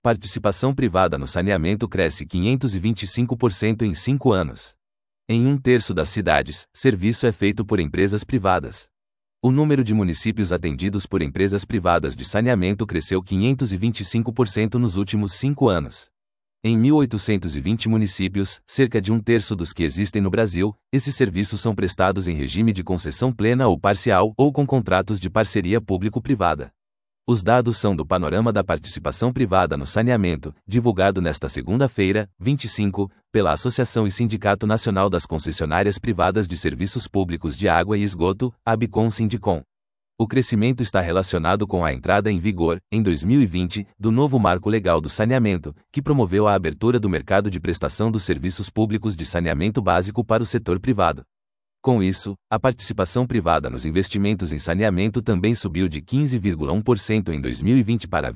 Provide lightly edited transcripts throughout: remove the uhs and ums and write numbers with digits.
Participação privada no saneamento cresce 525% em 5 anos. Em 1/3 das cidades, serviço é feito por empresas privadas. O número de municípios atendidos por empresas privadas de saneamento cresceu 525% nos últimos 5 anos. Em 1.820 municípios, cerca de 1/3 dos que existem no Brasil, esses serviços são prestados em regime de concessão plena ou parcial ou com contratos de parceria público-privada. Os dados são do Panorama da Participação Privada no Saneamento, divulgado nesta segunda-feira, 25, pela Associação e Sindicato Nacional das Concessionárias Privadas de Serviços Públicos de Água e Esgoto, ABCON-Sindicom. O crescimento está relacionado com a entrada em vigor, em 2020, do novo Marco Legal do Saneamento, que promoveu a abertura do mercado de prestação dos serviços públicos de saneamento básico para o setor privado. Com isso, a participação privada nos investimentos em saneamento também subiu de 15,1% em 2020 para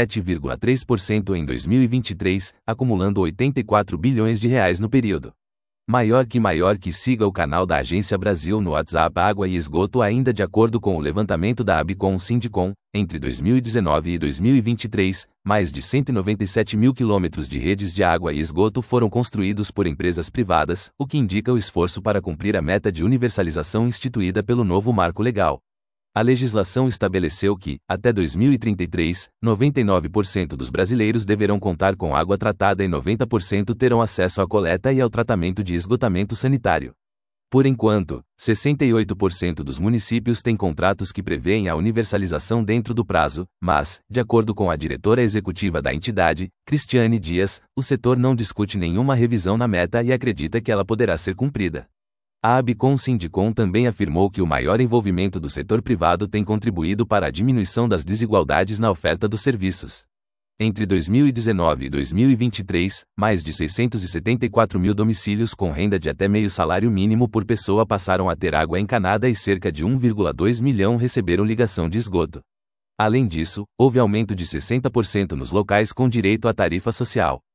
27,3% em 2023, acumulando R$ 84 bilhões no período. Maior que siga o canal da Agência Brasil no WhatsApp Água e Esgoto. Ainda de acordo com o levantamento da ABCON-Sindicom, entre 2019 e 2023, mais de 197 mil quilômetros de redes de água e esgoto foram construídos por empresas privadas, o que indica o esforço para cumprir a meta de universalização instituída pelo novo Marco Legal. A legislação estabeleceu que, até 2033, 99% dos brasileiros deverão contar com água tratada e 90% terão acesso à coleta e ao tratamento de esgotamento sanitário. Por enquanto, 68% dos municípios têm contratos que prevêem a universalização dentro do prazo, mas, de acordo com a diretora executiva da entidade, Cristiane Dias, o setor não discute nenhuma revisão na meta e acredita que ela poderá ser cumprida. A ABCON-Sindicom também afirmou que o maior envolvimento do setor privado tem contribuído para a diminuição das desigualdades na oferta dos serviços. Entre 2019 e 2023, mais de 674 mil domicílios com renda de até meio salário mínimo por pessoa passaram a ter água encanada e cerca de 1,2 milhão receberam ligação de esgoto. Além disso, houve aumento de 60% nos locais com direito à tarifa social.